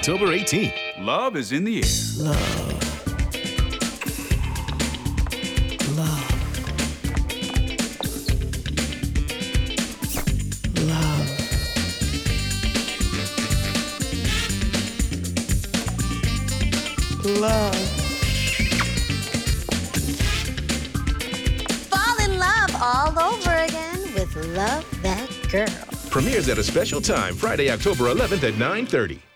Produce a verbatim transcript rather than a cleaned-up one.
October eighteenth. Love is in the air. Love. Love. Love. Love. Fall in love all over again with Love That Girl. Premieres at a special time Friday, October eleventh at nine thirty.